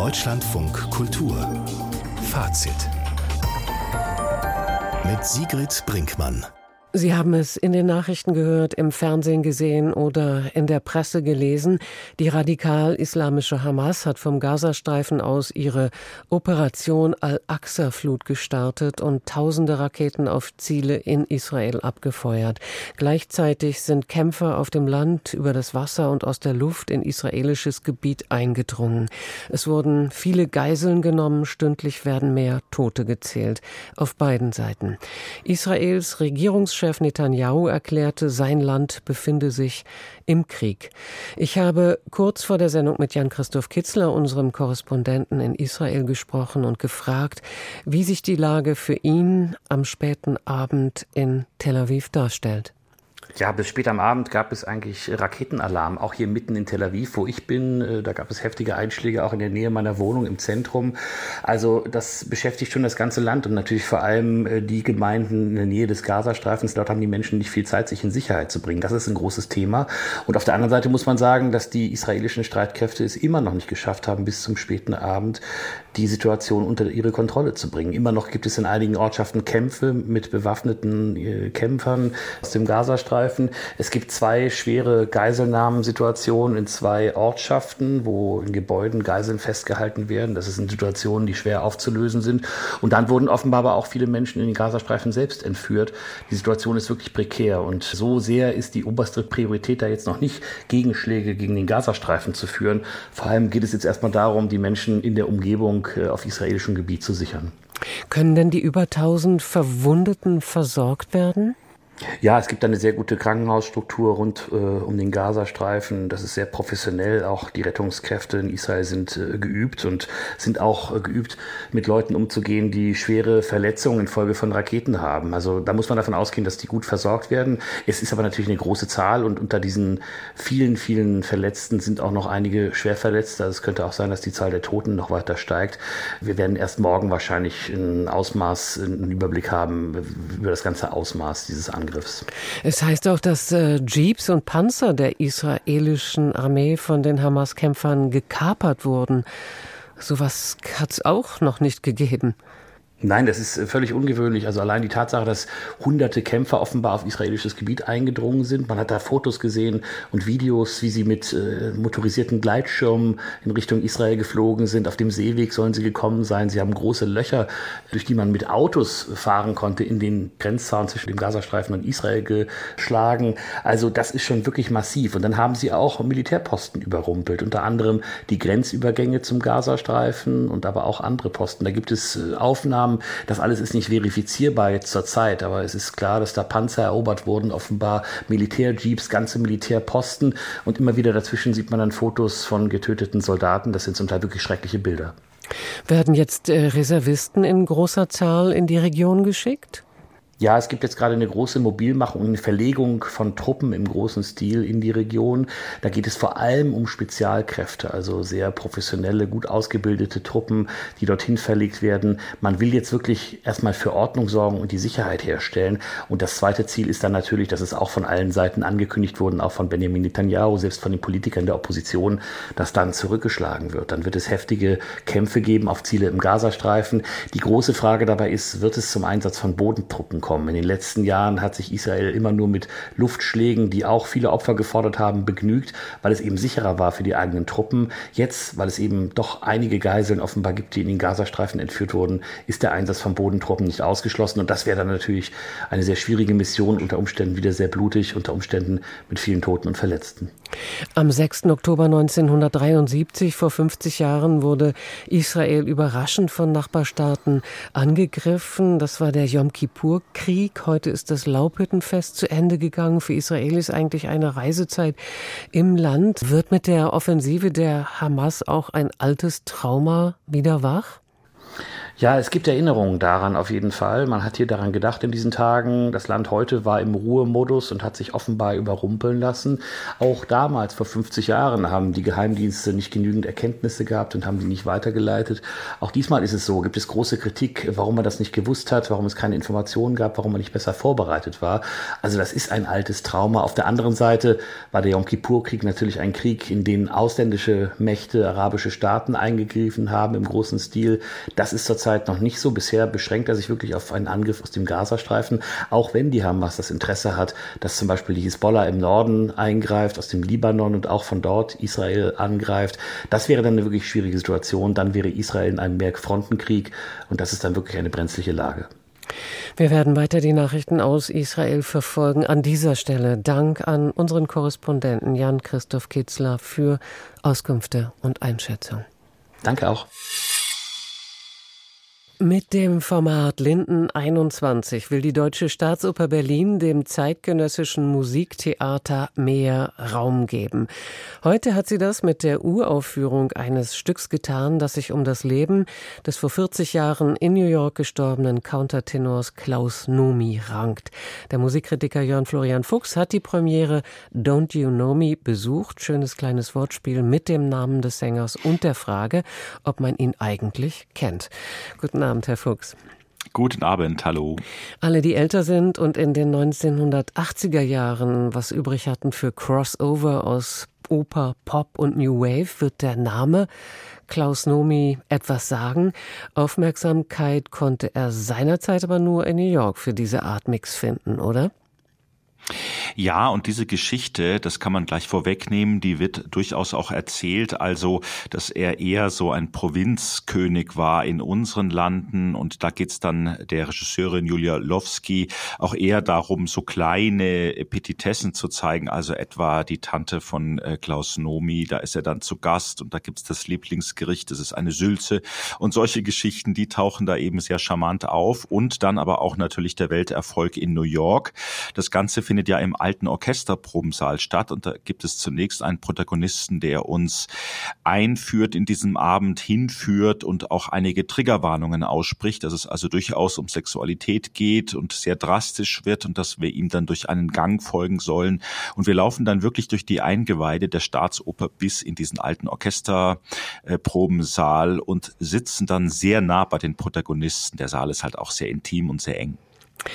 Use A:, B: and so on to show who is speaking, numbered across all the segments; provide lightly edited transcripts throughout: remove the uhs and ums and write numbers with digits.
A: Deutschlandfunk Kultur Fazit mit Sigrid Brinkmann.
B: Sie haben es in den Nachrichten gehört, im Fernsehen gesehen oder in der Presse gelesen. Die radikal-islamische Hamas hat vom Gazastreifen aus ihre Operation Al-Aqsa-Flut gestartet und tausende Raketen auf Ziele in Israel abgefeuert. Gleichzeitig sind Kämpfer auf dem Land, über das Wasser und aus der Luft in israelisches Gebiet eingedrungen. Es wurden viele Geiseln genommen, stündlich werden mehr Tote gezählt. Auf beiden Seiten. Israels Regierungschef Netanyahu erklärte, sein Land befinde sich im Krieg. Ich habe kurz vor der Sendung mit Jan-Christoph Kitzler, unserem Korrespondenten in Israel, gesprochen und gefragt, wie sich die Lage für ihn am späten Abend in Tel Aviv darstellt.
C: Ja, bis spät am Abend gab es eigentlich Raketenalarm, auch hier mitten in Tel Aviv, wo ich bin. Da gab es heftige Einschläge, auch in der Nähe meiner Wohnung im Zentrum. Also das beschäftigt schon das ganze Land und natürlich vor allem die Gemeinden in der Nähe des Gazastreifens. Dort haben die Menschen nicht viel Zeit, sich in Sicherheit zu bringen. Das ist ein großes Thema. Und auf der anderen Seite muss man sagen, dass die israelischen Streitkräfte es immer noch nicht geschafft haben, bis zum späten Abend die Situation unter ihre Kontrolle zu bringen. Immer noch gibt es in einigen Ortschaften Kämpfe mit bewaffneten Kämpfern aus dem Gazastreifen. Es gibt 2 schwere Geiselnahmensituationen in 2 Ortschaften, wo in Gebäuden Geiseln festgehalten werden. Das sind Situationen, die schwer aufzulösen sind. Und dann wurden offenbar aber auch viele Menschen in den Gazastreifen selbst entführt. Die Situation ist wirklich prekär. Und so sehr ist die oberste Priorität da jetzt noch nicht, Gegenschläge gegen den Gazastreifen zu führen. Vor allem geht es jetzt erstmal darum, die Menschen in der Umgebung auf israelischem Gebiet zu sichern.
B: Können denn die über 1000 Verwundeten versorgt werden?
C: Ja, es gibt eine sehr gute Krankenhausstruktur rund um den Gazastreifen. Das ist sehr professionell. Auch die Rettungskräfte in Israel sind geübt und sind auch geübt, mit Leuten umzugehen, die schwere Verletzungen infolge von Raketen haben. Also da muss man davon ausgehen, dass die gut versorgt werden. Es ist aber natürlich eine große Zahl und unter diesen vielen, vielen Verletzten sind auch noch einige schwer Verletzte. Also es könnte auch sein, dass die Zahl der Toten noch weiter steigt. Wir werden erst morgen wahrscheinlich einen Überblick haben über das ganze Ausmaß dieses Angriffs.
B: Es heißt auch, dass Jeeps und Panzer der israelischen Armee von den Hamas-Kämpfern gekapert wurden. Sowas hat es auch noch nicht gegeben.
C: Nein, das ist völlig ungewöhnlich. Also allein die Tatsache, dass hunderte Kämpfer offenbar auf israelisches Gebiet eingedrungen sind. Man hat da Fotos gesehen und Videos, wie sie mit motorisierten Gleitschirmen in Richtung Israel geflogen sind. Auf dem Seeweg sollen sie gekommen sein. Sie haben große Löcher, durch die man mit Autos fahren konnte, in den Grenzzaun zwischen dem Gazastreifen und Israel geschlagen. Also das ist schon wirklich massiv. Und dann haben sie auch Militärposten überrumpelt. Unter anderem die Grenzübergänge zum Gazastreifen und aber auch andere Posten. Da gibt es Aufnahmen. Das alles ist nicht verifizierbar jetzt zur Zeit, aber es ist klar, dass da Panzer erobert wurden, offenbar Militärjeeps, ganze Militärposten und immer wieder dazwischen sieht man dann Fotos von getöteten Soldaten. Das sind zum Teil wirklich schreckliche Bilder.
B: Werden jetzt Reservisten in großer Zahl in die Region geschickt?
C: Ja, es gibt jetzt gerade eine große Mobilmachung, eine Verlegung von Truppen im großen Stil in die Region. Da geht es vor allem um Spezialkräfte, also sehr professionelle, gut ausgebildete Truppen, die dorthin verlegt werden. Man will jetzt wirklich erstmal für Ordnung sorgen und die Sicherheit herstellen. Und das zweite Ziel ist dann natürlich, dass es auch von allen Seiten angekündigt wurde, auch von Benjamin Netanyahu, selbst von den Politikern der Opposition, dass dann zurückgeschlagen wird. Dann wird es heftige Kämpfe geben auf Ziele im Gazastreifen. Die große Frage dabei ist, wird es zum Einsatz von Bodentruppen kommen? In den letzten Jahren hat sich Israel immer nur mit Luftschlägen, die auch viele Opfer gefordert haben, begnügt, weil es eben sicherer war für die eigenen Truppen. Jetzt, weil es eben doch einige Geiseln offenbar gibt, die in den Gazastreifen entführt wurden, ist der Einsatz von Bodentruppen nicht ausgeschlossen. Und das wäre dann natürlich eine sehr schwierige Mission, unter Umständen wieder sehr blutig, unter Umständen mit vielen Toten und Verletzten.
B: Am 6. Oktober 1973, vor 50 Jahren, wurde Israel überraschend von Nachbarstaaten angegriffen. Das war der Jom-Kippur-Krieg. Heute ist das Laubhüttenfest zu Ende gegangen. Für Israel ist eigentlich eine Reisezeit im Land. Wird mit der Offensive der Hamas auch ein altes Trauma wieder wach?
C: Ja, es gibt Erinnerungen daran auf jeden Fall. Man hat hier daran gedacht in diesen Tagen. Das Land heute war im Ruhemodus und hat sich offenbar überrumpeln lassen. Auch damals, vor 50 Jahren, haben die Geheimdienste nicht genügend Erkenntnisse gehabt und haben die nicht weitergeleitet. Auch diesmal ist es so, gibt es große Kritik, warum man das nicht gewusst hat, warum es keine Informationen gab, warum man nicht besser vorbereitet war. Also das ist ein altes Trauma. Auf der anderen Seite war der Yom Kippur-Krieg natürlich ein Krieg, in den ausländische Mächte, arabische Staaten eingegriffen haben im großen Stil. Das ist zurzeit noch nicht so. Bisher beschränkt er sich wirklich auf einen Angriff aus dem Gazastreifen, auch wenn die Hamas das Interesse hat, dass zum Beispiel die Hisbollah im Norden eingreift, aus dem Libanon und auch von dort Israel angreift. Das wäre dann eine wirklich schwierige Situation. Dann wäre Israel in einem Mehrfrontenkrieg und das ist dann wirklich eine brenzliche Lage.
B: Wir werden weiter die Nachrichten aus Israel verfolgen. An dieser Stelle Dank an unseren Korrespondenten Jan-Christoph Kitzler für Auskünfte und Einschätzung.
C: Danke auch.
B: Mit dem Format Linden 21 will die Deutsche Staatsoper Berlin dem zeitgenössischen Musiktheater mehr Raum geben. Heute hat sie das mit der Uraufführung eines Stücks getan, das sich um das Leben des vor 40 Jahren in New York gestorbenen Countertenors Klaus Nomi rankt. Der Musikkritiker Jörn Florian Fuchs hat die Premiere Don't You Know Me besucht. Schönes kleines Wortspiel mit dem Namen des Sängers und der Frage, ob man ihn eigentlich kennt. Guten Abend, Herr Fuchs.
D: Guten Abend, hallo.
B: Alle, die älter sind und in den 1980er Jahren was übrig hatten für Crossover aus Oper, Pop und New Wave, wird der Name Klaus Nomi etwas sagen. Aufmerksamkeit konnte er seinerzeit aber nur in New York für diese Art Mix finden, oder?
D: Ja, und diese Geschichte, das kann man gleich vorwegnehmen, die wird durchaus auch erzählt, also dass er eher so ein Provinzkönig war in unseren Landen und da geht's dann der Regisseurin Julia Lowski auch eher darum, so kleine Petitessen zu zeigen, also etwa die Tante von Klaus Nomi, da ist er dann zu Gast und da gibt's das Lieblingsgericht, das ist eine Sülze und solche Geschichten, die tauchen da eben sehr charmant auf und dann aber auch natürlich der Welterfolg in New York. Das Ganze findet ja im alten Orchesterprobensaal statt und da gibt es zunächst einen Protagonisten, der uns einführt in diesem Abend, hinführt und auch einige Triggerwarnungen ausspricht, dass es also durchaus um Sexualität geht und sehr drastisch wird und dass wir ihm dann durch einen Gang folgen sollen und wir laufen dann wirklich durch die Eingeweide der Staatsoper bis in diesen alten Orchesterprobensaal und sitzen dann sehr nah bei den Protagonisten. Der Saal ist halt auch sehr intim und sehr eng.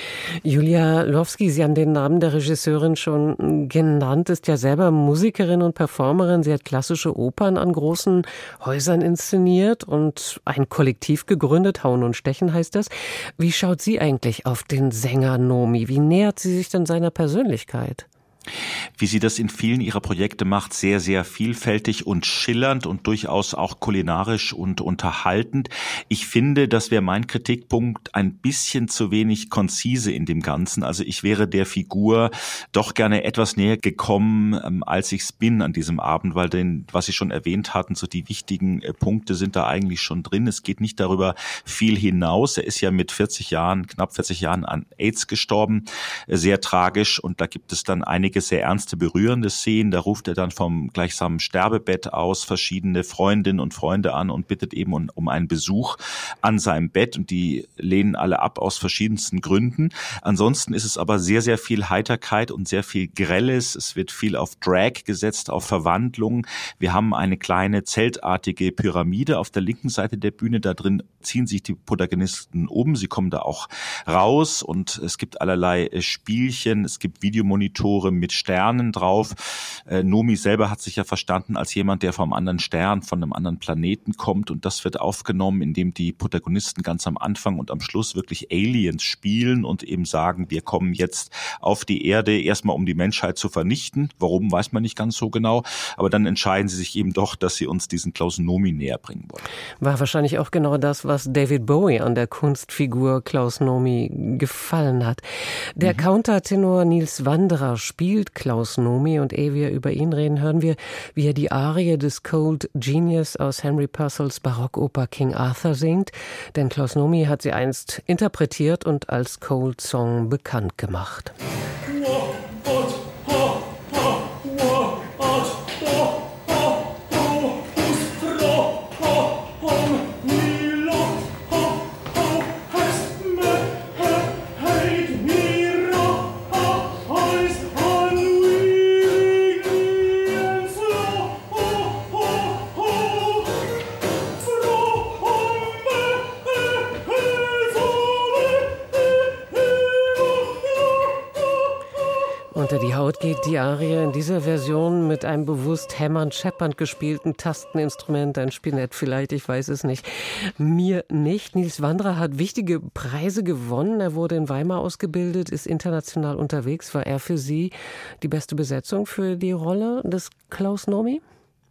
B: Julia Lowski, Sie haben den Namen der Regisseurin schon genannt, ist ja selber Musikerin und Performerin. Sie hat klassische Opern an großen Häusern inszeniert und ein Kollektiv gegründet, Hauen und Stechen heißt das. Wie schaut sie eigentlich auf den Sänger Nomi? Wie nähert sie sich denn seiner Persönlichkeit?
D: Wie sie das in vielen ihrer Projekte macht, sehr, sehr vielfältig und schillernd und durchaus auch kulinarisch und unterhaltend. Ich finde, das wäre mein Kritikpunkt, ein bisschen zu wenig konzise in dem Ganzen. Also ich wäre der Figur doch gerne etwas näher gekommen, als ich es bin an diesem Abend, weil was Sie schon erwähnt hatten, so die wichtigen Punkte sind da eigentlich schon drin. Es geht nicht darüber viel hinaus. Er ist ja mit knapp 40 Jahren an AIDS gestorben, sehr tragisch und da gibt es dann einige sehr ernste, berührende Szenen. Da ruft er dann vom gleichsamen Sterbebett aus verschiedene Freundinnen und Freunde an und bittet eben um einen Besuch an seinem Bett und die lehnen alle ab aus verschiedensten Gründen. Ansonsten ist es aber sehr, sehr viel Heiterkeit und sehr viel Grelles. Es wird viel auf Drag gesetzt, auf Verwandlung. Wir haben eine kleine zeltartige Pyramide auf der linken Seite der Bühne. Da drin ziehen sich die Protagonisten um. Sie kommen da auch raus und es gibt allerlei Spielchen. Es gibt Videomonitore mit Sternen drauf. Nomi selber hat sich ja verstanden als jemand, der vom anderen Stern, von einem anderen Planeten kommt und das wird aufgenommen, indem die Protagonisten ganz am Anfang und am Schluss wirklich Aliens spielen und eben sagen, wir kommen jetzt auf die Erde, erstmal um die Menschheit zu vernichten. Warum, weiß man nicht ganz so genau, aber dann entscheiden sie sich eben doch, dass sie uns diesen Klaus Nomi näher bringen wollen.
B: War wahrscheinlich auch genau das, was David Bowie an der Kunstfigur Klaus Nomi gefallen hat. Der Countertenor Nils Wanderer spielt Klaus Nomi und ehe wir über ihn reden, hören wir, wie er die Arie des Cold Genius aus Henry Purcells Barockoper King Arthur singt, denn Klaus Nomi hat sie einst interpretiert und als Cold Song bekannt gemacht. unter die Haut geht die Arie in dieser Version mit einem bewusst hämmernd, scheppernd gespielten Tasteninstrument, ein Spinett vielleicht, ich weiß es nicht. Mir nicht. Nils Wanderer hat wichtige Preise gewonnen. Er wurde in Weimar ausgebildet, ist international unterwegs. War er für Sie die beste Besetzung für die Rolle des Klaus Nomi?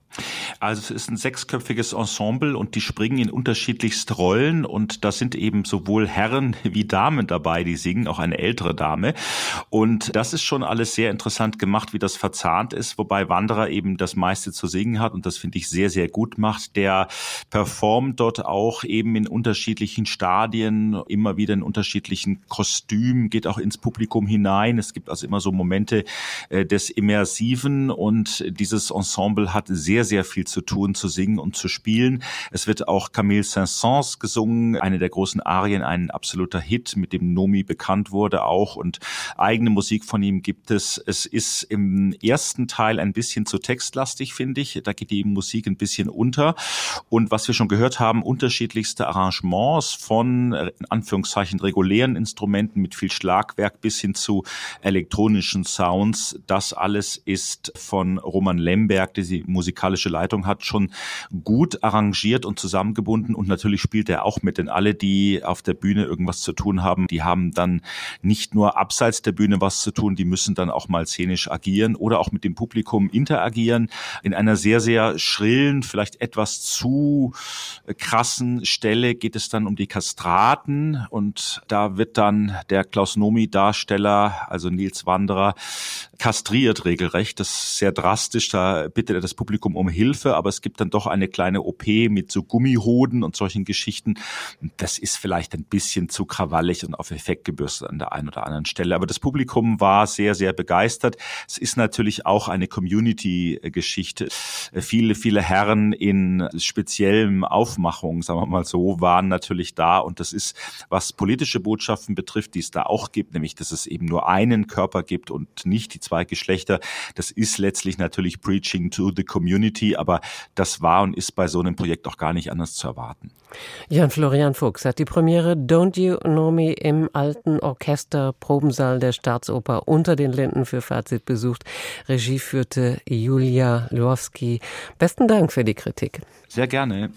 D: Also es ist ein 6-köpfiges Ensemble und die springen in unterschiedlichste Rollen und da sind eben sowohl Herren wie Damen dabei, die singen, auch eine ältere Dame. Und das ist schon alles sehr interessant gemacht, wie das verzahnt ist, wobei Wanderer eben das meiste zu singen hat und das finde ich sehr, sehr gut macht. Der performt dort auch eben in unterschiedlichen Stadien, immer wieder in unterschiedlichen Kostümen, geht auch ins Publikum hinein. Es gibt also immer so Momente des Immersiven und dieses Ensemble hat sehr, sehr viel zu tun, zu singen und zu spielen. Es wird auch Camille Saint-Saëns gesungen, eine der großen Arien, ein absoluter Hit, mit dem Nomi bekannt wurde auch und eigene Musik von ihm gibt es. Es ist im ersten Teil ein bisschen zu textlastig, finde ich. Da geht die Musik ein bisschen unter. Und was wir schon gehört haben, unterschiedlichste Arrangements von, in Anführungszeichen, regulären Instrumenten mit viel Schlagwerk bis hin zu elektronischen Sounds. Das alles ist von Roman Lemberg, der die musikalische Leitung hat, schon gut arrangiert und zusammengebunden und natürlich spielt er auch mit, denn alle, die auf der Bühne irgendwas zu tun haben, die haben dann nicht nur abseits der Bühne was zu tun, die müssen dann auch mal szenisch agieren oder auch mit dem Publikum interagieren. In einer sehr, sehr schrillen, vielleicht etwas zu krassen Stelle geht es dann um die Kastraten und da wird dann der Klaus Nomi-Darsteller, also Nils Wanderer, kastriert regelrecht. Das ist sehr drastisch, da bittet er das Publikum um Hilfe, aber es gibt dann doch eine kleine OP mit so Gummihoden und solchen Geschichten. Das ist vielleicht ein bisschen zu krawallig und auf Effekt gebürstet an der einen oder anderen Stelle. Aber das Publikum war sehr, sehr begeistert. Es ist natürlich auch eine Community-Geschichte. Viele, viele Herren in speziellen Aufmachungen, sagen wir mal so, waren natürlich da. Und das ist, was politische Botschaften betrifft, die es da auch gibt, nämlich, dass es eben nur einen Körper gibt und nicht die zwei Geschlechter. Das ist letztlich natürlich Preaching to the Community, aber das war und ist bei so einem Projekt auch gar nicht anders zu erwarten.
B: Jan-Florian Fuchs hat die Premiere Don't You Know Me im alten Orchesterprobensaal der Staatsoper unter den Linden für Fazit besucht. Regie führte Julia Lwowski. Besten Dank für die Kritik.
D: Sehr gerne.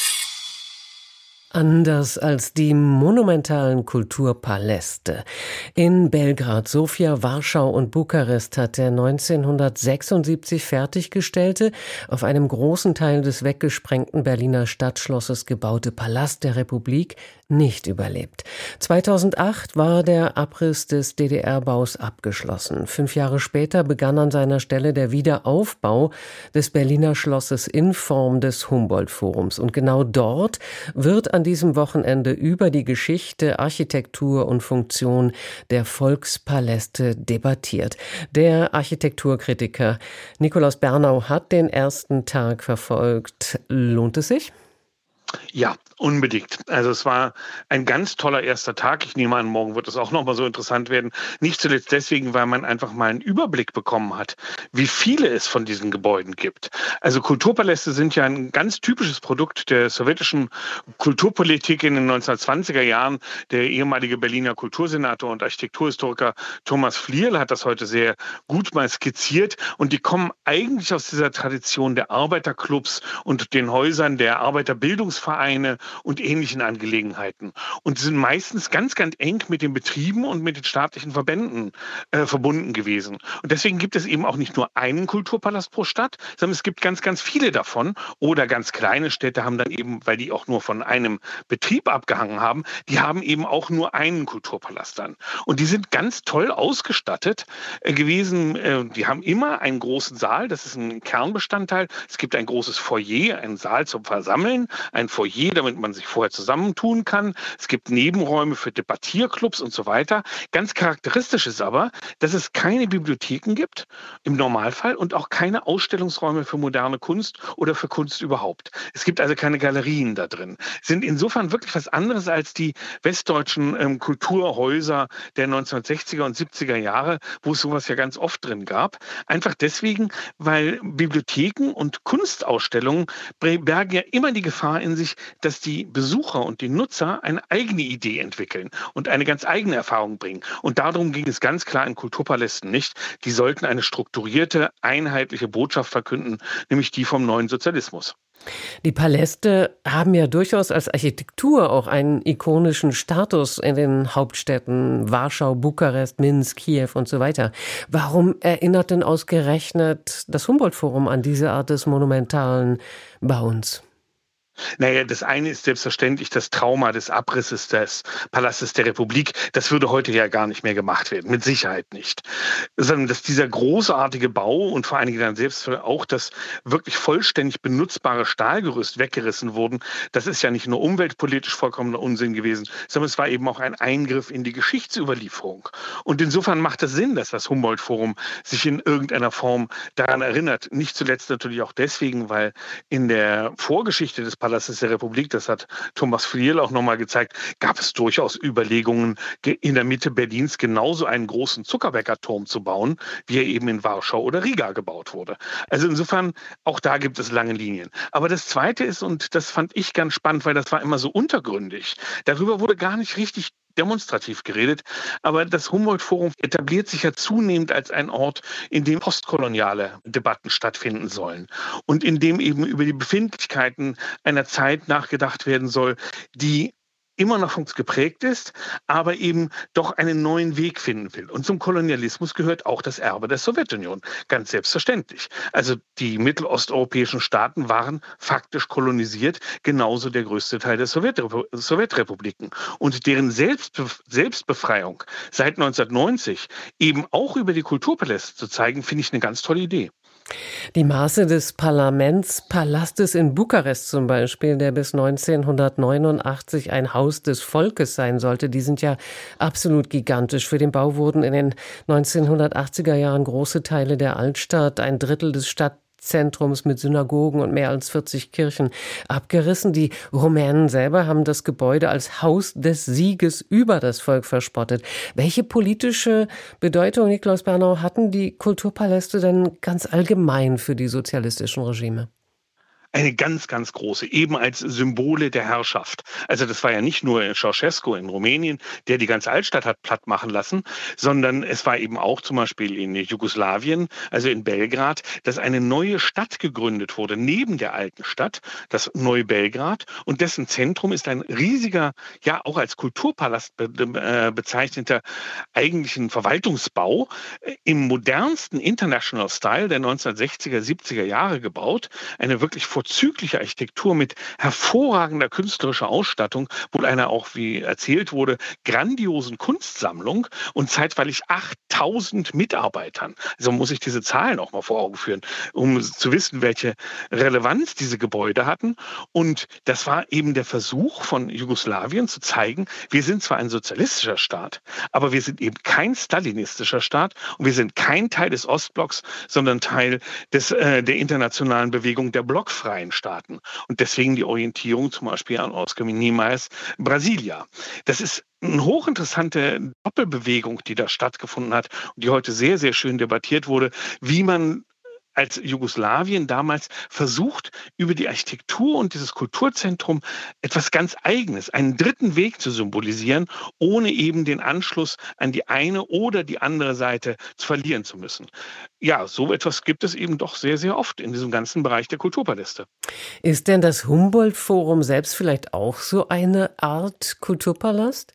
B: Anders als die monumentalen Kulturpaläste. In Belgrad, Sofia, Warschau und Bukarest hat der 1976 fertiggestellte, auf einem großen Teil des weggesprengten Berliner Stadtschlosses gebaute Palast der Republik nicht überlebt. 2008 war der Abriss des DDR-Baus abgeschlossen. 5 Jahre später begann an seiner Stelle der Wiederaufbau des Berliner Schlosses in Form des Humboldt-Forums. Und genau dort wird an diesem Wochenende über die Geschichte, Architektur und Funktion der Volkspaläste debattiert. Der Architekturkritiker Nikolaus Bernau hat den ersten Tag verfolgt. Lohnt es sich?
E: Ja, unbedingt. Also es war ein ganz toller erster Tag. Ich nehme an, morgen wird es auch nochmal so interessant werden. Nicht zuletzt deswegen, weil man einfach mal einen Überblick bekommen hat, wie viele es von diesen Gebäuden gibt. Also Kulturpaläste sind ja ein ganz typisches Produkt der sowjetischen Kulturpolitik in den 1920er Jahren. Der ehemalige Berliner Kultursenator und Architekturhistoriker Thomas Flierl hat das heute sehr gut mal skizziert. Und die kommen eigentlich aus dieser Tradition der Arbeiterclubs und den Häusern der Arbeiterbildungsvereine und ähnlichen Angelegenheiten und sind meistens ganz, ganz eng mit den Betrieben und mit den staatlichen Verbänden verbunden gewesen. Und deswegen gibt es eben auch nicht nur einen Kulturpalast pro Stadt, sondern es gibt ganz, ganz viele davon. Oder ganz kleine Städte haben dann eben, weil die auch nur von einem Betrieb abgehangen haben, die haben eben auch nur einen Kulturpalast dann. Und die sind ganz toll ausgestattet gewesen. Die haben immer einen großen Saal, das ist ein Kernbestandteil. Es gibt ein großes Foyer, einen Saal zum Versammeln, ein Foyer, damit man sich vorher zusammentun kann. Es gibt Nebenräume für Debattierclubs und so weiter. Ganz charakteristisch ist aber, dass es keine Bibliotheken gibt im Normalfall und auch keine Ausstellungsräume für moderne Kunst oder für Kunst überhaupt. Es gibt also keine Galerien da drin. Sind insofern wirklich was anderes als die westdeutschen Kulturhäuser der 1960er und 70er Jahre, wo es sowas ja ganz oft drin gab. Einfach deswegen, weil Bibliotheken und Kunstausstellungen bergen ja immer die Gefahr in sich, dass die Besucher und die Nutzer eine eigene Idee entwickeln und eine ganz eigene Erfahrung bringen. Und darum ging es ganz klar in Kulturpalästen nicht. Die sollten eine strukturierte, einheitliche Botschaft verkünden, nämlich die vom neuen Sozialismus.
B: Die Paläste haben ja durchaus als Architektur auch einen ikonischen Status in den Hauptstädten Warschau, Bukarest, Minsk, Kiew und so weiter. Warum erinnert denn ausgerechnet das Humboldt-Forum an diese Art des monumentalen Bauens?
E: Naja, das eine ist selbstverständlich das Trauma des Abrisses des Palastes der Republik. Das würde heute ja gar nicht mehr gemacht werden, mit Sicherheit nicht. Sondern dass dieser großartige Bau und vor allen Dingen dann selbst auch das wirklich vollständig benutzbare Stahlgerüst weggerissen wurden, das ist ja nicht nur umweltpolitisch vollkommener Unsinn gewesen, sondern es war eben auch ein Eingriff in die Geschichtsüberlieferung. Und insofern macht es Sinn, dass das Humboldt-Forum sich in irgendeiner Form daran erinnert. Nicht zuletzt natürlich auch deswegen, weil in der Vorgeschichte des Palastes der Republik, das hat Thomas Friel auch nochmal gezeigt, gab es durchaus Überlegungen, in der Mitte Berlins genauso einen großen Zuckerbäckerturm zu bauen, wie er eben in Warschau oder Riga gebaut wurde. Also insofern, auch da gibt es lange Linien. Aber das Zweite ist, und das fand ich ganz spannend, weil das war immer so untergründig, darüber wurde gar nicht richtig demonstrativ geredet, aber das Humboldt-Forum etabliert sich ja zunehmend als ein Ort, in dem postkoloniale Debatten stattfinden sollen und in dem eben über die Befindlichkeiten einer Zeit nachgedacht werden soll, die immer noch von uns geprägt ist, aber eben doch einen neuen Weg finden will. Und zum Kolonialismus gehört auch das Erbe der Sowjetunion, ganz selbstverständlich. Also die mittelosteuropäischen Staaten waren faktisch kolonisiert, genauso der größte Teil der Sowjetrepubliken. Und deren Selbstbefreiung seit 1990 eben auch über die Kulturpaläste zu zeigen, finde ich eine ganz tolle Idee.
B: Die Maße des Parlamentspalastes in Bukarest zum Beispiel, der bis 1989 ein Haus des Volkes sein sollte, die sind ja absolut gigantisch. Für den Bau wurden in den 1980er Jahren große Teile der Altstadt, ein Drittel des Stadtzentrums mit Synagogen und mehr als 40 Kirchen abgerissen. Die Rumänen selber haben das Gebäude als Haus des Sieges über das Volk verspottet. Welche politische Bedeutung, Nikolaus Bernau, hatten die Kulturpaläste denn ganz allgemein für die sozialistischen Regime?
E: Eine ganz, ganz große, eben als Symbole der Herrschaft. Also das war ja nicht nur Ceausescu in Rumänien, der die ganze Altstadt hat platt machen lassen, sondern es war eben auch zum Beispiel in Jugoslawien, also in Belgrad, dass eine neue Stadt gegründet wurde, neben der alten Stadt, das Neu-Belgrad. Und dessen Zentrum ist ein riesiger, ja auch als Kulturpalast bezeichneter eigentlichen Verwaltungsbau im modernsten International Style der 1960er, 70er Jahre gebaut. Eine wirklich vorzügliche Architektur mit hervorragender künstlerischer Ausstattung, wohl einer auch, wie erzählt wurde, grandiosen Kunstsammlung und zeitweilig 8000 Mitarbeitern. Also muss ich diese Zahlen auch mal vor Augen führen, um zu wissen, welche Relevanz diese Gebäude hatten. Und das war eben der Versuch von Jugoslawien zu zeigen, wir sind zwar ein sozialistischer Staat, aber wir sind eben kein stalinistischer Staat und wir sind kein Teil des Ostblocks, sondern Teil der internationalen Bewegung der blockfreien Staaten. Und deswegen die Orientierung zum Beispiel an Oscar Niemeyer Brasilia. Das ist eine hochinteressante Doppelbewegung, die da stattgefunden hat und die heute sehr, sehr schön debattiert wurde, wie man als Jugoslawien damals versucht, über die Architektur und dieses Kulturzentrum etwas ganz Eigenes, einen dritten Weg zu symbolisieren, ohne eben den Anschluss an die eine oder die andere Seite zu verlieren zu müssen. Ja, so etwas gibt es eben doch sehr, sehr oft in diesem ganzen Bereich der Kulturpaläste.
B: Ist denn das Humboldt-Forum selbst vielleicht auch so eine Art Kulturpalast?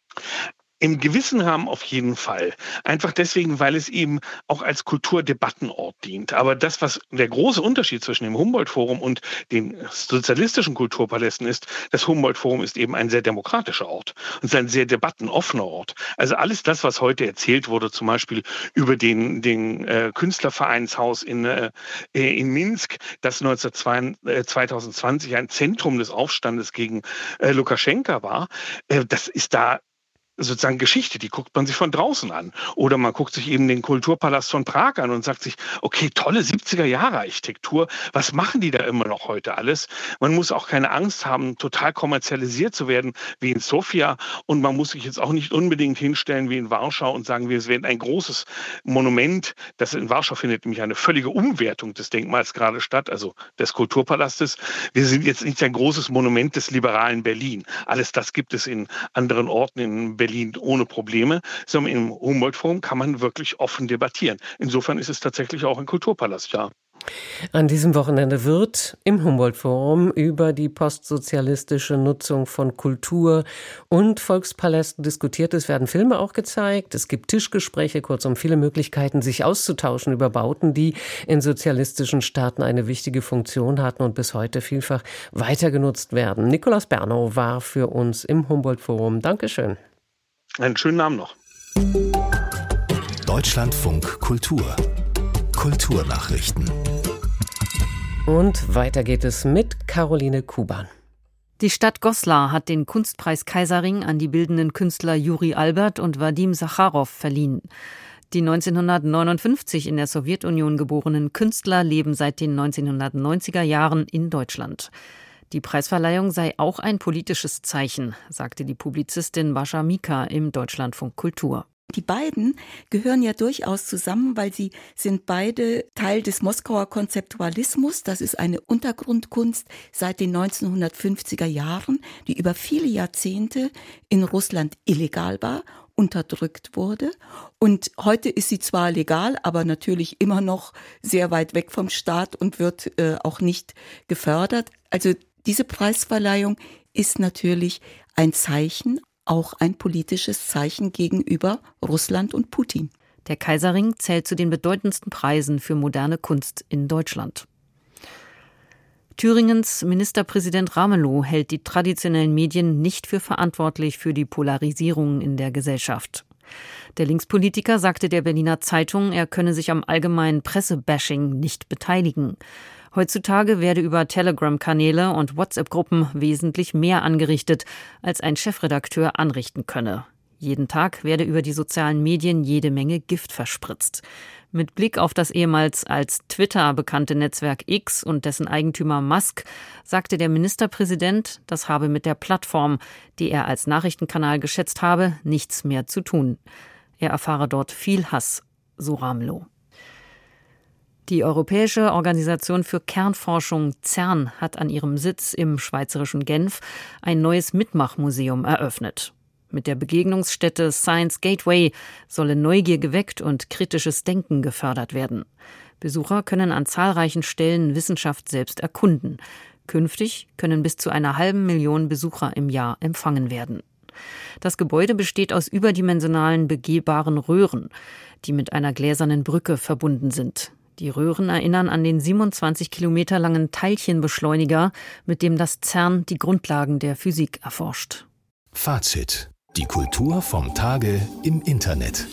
E: Im gewissen Rahmen auf jeden Fall. Einfach deswegen, weil es eben auch als Kulturdebattenort dient. Aber das, was der große Unterschied zwischen dem Humboldt-Forum und den sozialistischen Kulturpalästen ist, das Humboldt-Forum ist eben ein sehr demokratischer Ort und ein sehr debattenoffener Ort. Also alles das, was heute erzählt wurde, zum Beispiel über den Künstlervereinshaus in Minsk, das 2020 ein Zentrum des Aufstandes gegen Lukaschenka war, das ist da sozusagen Geschichte, die guckt man sich von draußen an. Oder man guckt sich eben den Kulturpalast von Prag an und sagt sich, okay, tolle 70er-Jahre-Architektur, was machen die da immer noch heute alles? Man muss auch keine Angst haben, total kommerzialisiert zu werden wie in Sofia, und man muss sich jetzt auch nicht unbedingt hinstellen wie in Warschau und sagen, wir werden ein großes Monument, das in Warschau findet nämlich eine völlige Umwertung des Denkmals gerade statt, also des Kulturpalastes. Wir sind jetzt nicht ein großes Monument des liberalen Berlin. Alles das gibt es in anderen Orten in Berlin ohne Probleme, sondern im Humboldt-Forum kann man wirklich offen debattieren. Insofern ist es tatsächlich auch ein Kulturpalast, ja.
B: An diesem Wochenende wird im Humboldt-Forum über die postsozialistische Nutzung von Kultur und Volkspalästen diskutiert. Es werden Filme auch gezeigt. Es gibt Tischgespräche, kurzum viele Möglichkeiten, sich auszutauschen über Bauten, die in sozialistischen Staaten eine wichtige Funktion hatten und bis heute vielfach weiter genutzt werden. Nikolaus Bernow war für uns im Humboldt-Forum. Dankeschön.
E: Einen schönen Abend noch.
A: Deutschlandfunk Kultur. Kulturnachrichten.
B: Und weiter geht es mit Caroline Kuban.
F: Die Stadt Goslar hat den Kunstpreis Kaiserring an die bildenden Künstler Juri Albert und Wadim Sacharow verliehen. Die 1959 in der Sowjetunion geborenen Künstler leben seit den 1990er Jahren in Deutschland. Die Preisverleihung sei auch ein politisches Zeichen, sagte die Publizistin Bascha Mika im Deutschlandfunk Kultur.
G: Die beiden gehören ja durchaus zusammen, weil sie sind beide Teil des Moskauer Konzeptualismus. Das ist eine Untergrundkunst seit den 1950er Jahren, die über viele Jahrzehnte in Russland illegal war, unterdrückt wurde. Und heute ist sie zwar legal, aber natürlich immer noch sehr weit weg vom Staat und wird auch nicht gefördert. Also diese Preisverleihung ist natürlich ein Zeichen, auch ein politisches Zeichen gegenüber Russland und Putin.
F: Der Kaiserring zählt zu den bedeutendsten Preisen für moderne Kunst in Deutschland. Thüringens Ministerpräsident Ramelow hält die traditionellen Medien nicht für verantwortlich für die Polarisierung in der Gesellschaft. Der Linkspolitiker sagte der Berliner Zeitung, er könne sich am allgemeinen Pressebashing nicht beteiligen. Heutzutage werde über Telegram-Kanäle und WhatsApp-Gruppen wesentlich mehr angerichtet, als ein Chefredakteur anrichten könne. Jeden Tag werde über die sozialen Medien jede Menge Gift verspritzt. Mit Blick auf das ehemals als Twitter bekannte Netzwerk X und dessen Eigentümer Musk sagte der Ministerpräsident, das habe mit der Plattform, die er als Nachrichtenkanal geschätzt habe, nichts mehr zu tun. Er erfahre dort viel Hass, so Ramelow. Die Europäische Organisation für Kernforschung CERN hat an ihrem Sitz im schweizerischen Genf ein neues Mitmachmuseum eröffnet. Mit der Begegnungsstätte Science Gateway solle Neugier geweckt und kritisches Denken gefördert werden. Besucher können an zahlreichen Stellen Wissenschaft selbst erkunden. Künftig können bis zu 500.000 Besucher im Jahr empfangen werden. Das Gebäude besteht aus überdimensionalen begehbaren Röhren, die mit einer gläsernen Brücke verbunden sind. Die Röhren erinnern an den 27 Kilometer langen Teilchenbeschleuniger, mit dem das CERN die Grundlagen der Physik erforscht.
A: Fazit. Die Kultur vom Tage im Internet.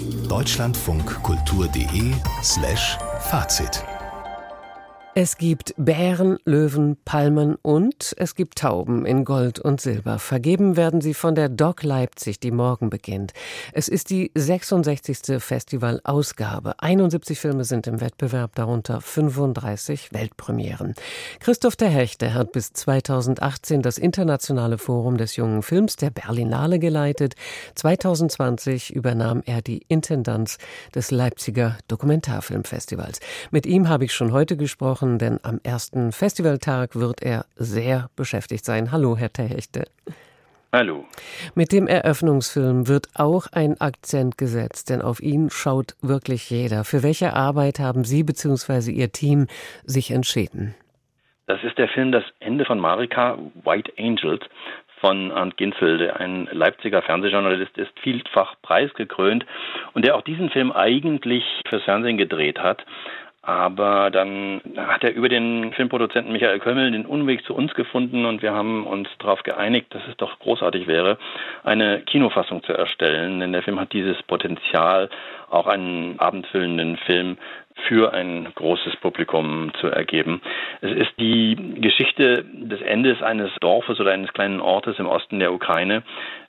A: deutschlandfunkkultur.de/Fazit.
B: Es gibt Bären, Löwen, Palmen und es gibt Tauben in Gold und Silber. Vergeben werden sie von der DOC Leipzig, die morgen beginnt. Es ist die 66. Festivalausgabe. 71 Filme sind im Wettbewerb, darunter 35 Weltpremieren. Christoph ter Hechte hat bis 2018 das internationale Forum des jungen Films der Berlinale geleitet. 2020 übernahm er die Intendanz des Leipziger Dokumentarfilmfestivals. Mit ihm habe ich schon heute gesprochen, denn am ersten Festivaltag wird er sehr beschäftigt sein. Hallo, Herr ter Hechte.
H: Hallo.
B: Mit dem Eröffnungsfilm wird auch ein Akzent gesetzt, denn auf ihn schaut wirklich jeder. Für welche Arbeit haben Sie bzw. Ihr Team sich entschieden?
H: Das ist der Film Das Ende von Marika, White Angels, von Arndt Ginzel, der ein Leipziger Fernsehjournalist ist, vielfach preisgekrönt und der auch diesen Film eigentlich fürs Fernsehen gedreht hat. Aber dann hat er über den Filmproduzenten Michael Kömmel den Umweg zu uns gefunden und wir haben uns darauf geeinigt, dass es doch großartig wäre, eine Kinofassung zu erstellen. Denn der Film hat dieses Potenzial, auch einen abendfüllenden Film für ein großes Publikum zu ergeben. Es ist die Geschichte des Endes eines Dorfes oder eines kleinen Ortes im Osten der Ukraine,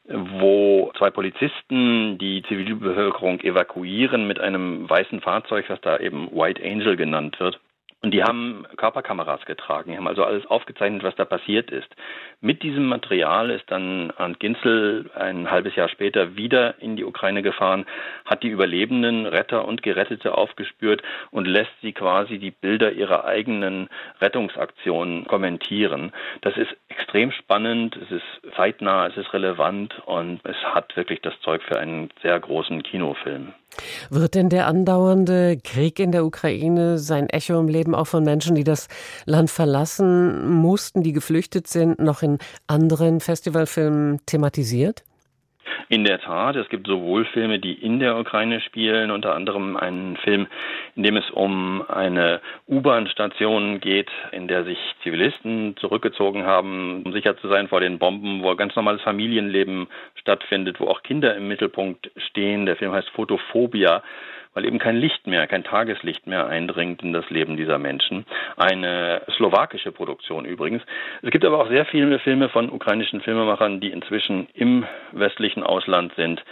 H: wo zwei Polizisten die Zivilbevölkerung evakuieren mit einem weißen Fahrzeug, was da eben White Angel genannt wird. Und die haben Körperkameras getragen, die haben also alles aufgezeichnet, was da passiert ist. Mit diesem Material ist dann Arndt Ginzel ein halbes Jahr später wieder in die Ukraine gefahren, hat die Überlebenden, Retter und Gerettete aufgespürt und lässt sie quasi die Bilder ihrer eigenen Rettungsaktionen kommentieren. Das ist extrem spannend, es ist zeitnah, es ist relevant und es hat wirklich das Zeug für einen sehr großen Kinofilm.
B: Wird denn der andauernde Krieg in der Ukraine sein Echo im Leben auch von Menschen, die das Land verlassen mussten, die geflüchtet sind, noch in anderen Festivalfilmen thematisiert?
H: In der Tat, es gibt sowohl Filme, die in der Ukraine spielen, unter anderem einen Film, in dem es um eine U-Bahn-Station geht, in der sich Zivilisten zurückgezogen haben, um sicher zu sein vor den Bomben, wo ein ganz normales Familienleben stattfindet, wo auch Kinder im Mittelpunkt stehen. Der Film heißt Photophobia, weil eben kein Licht mehr, kein Tageslicht mehr eindringt in das Leben dieser Menschen. Eine slowakische Produktion übrigens. Es gibt aber auch sehr viele Filme von ukrainischen Filmemachern, die inzwischen im westlichen Ausland sind,